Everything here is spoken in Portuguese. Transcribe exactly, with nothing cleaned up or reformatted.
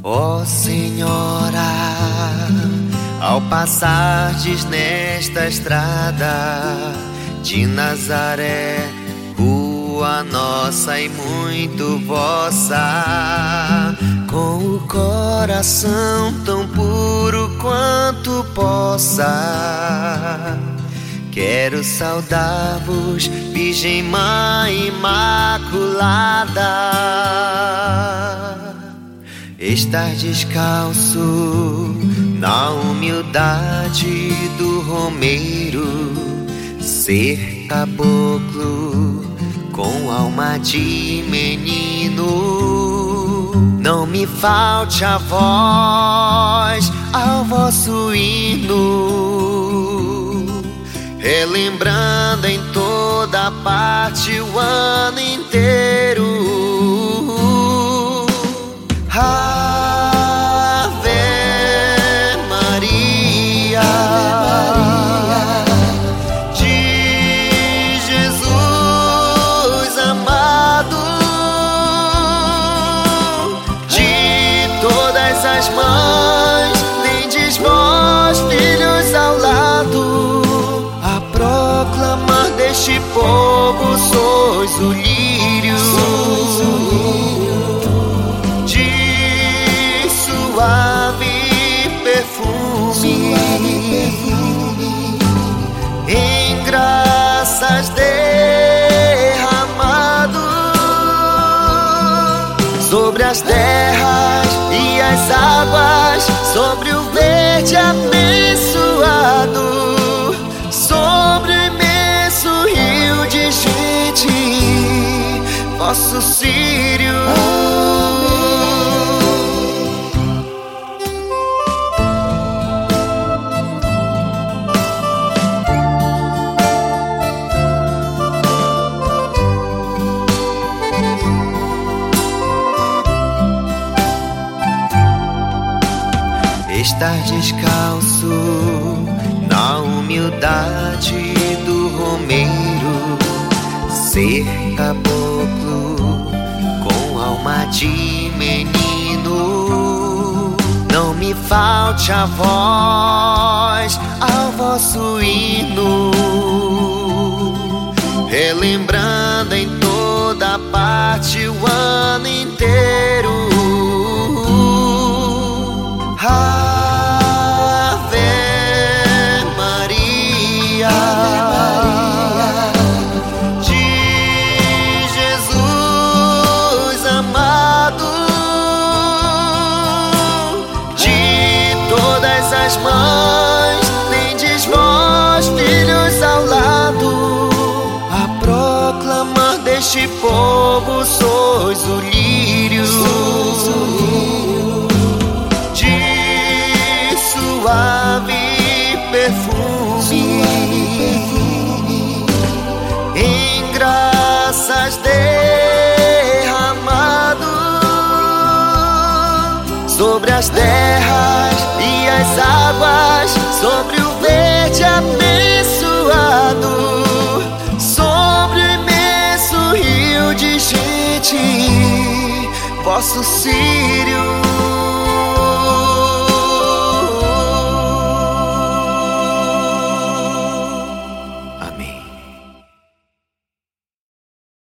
Ó Senhora, ao passardes nesta estrada de Nazaré, rua nossa e muito vossa, com o coração tão puro quanto possa, quero saudar-vos, Virgem Mãe Imaculada. Estar descalço na humildade do romeiro, ser caboclo com alma de menino. Não me falte a voz ao vosso hino, relembrando em toda parte o ano inteiro. Ave Maria, de Jesus amado, de todas as mães, tendes vós, filhos ao lado, a proclamar deste povo sois o lírio, sois o lírio de suave perfume, em graças derramado sobre as terras e as águas, sobre o verde abençoado, sobre o imenso rio de gente, vosso Sírio. Estar descalço na humildade do romeiro, ser caboclo com alma de menino. Não me falte a voz ao vosso hino, relembrando em toda parte o ano inteiro. Ave Maria, de Jesus amado, de todas as mães, tendes vós, filhos ao lado, a proclamar deste povo sois o lírio, sois o lírio de suave perfume, em graças derramado sobre as terras e as águas, sobre o verde abençoado, sobre o imenso rio de gente, vosso Sírio.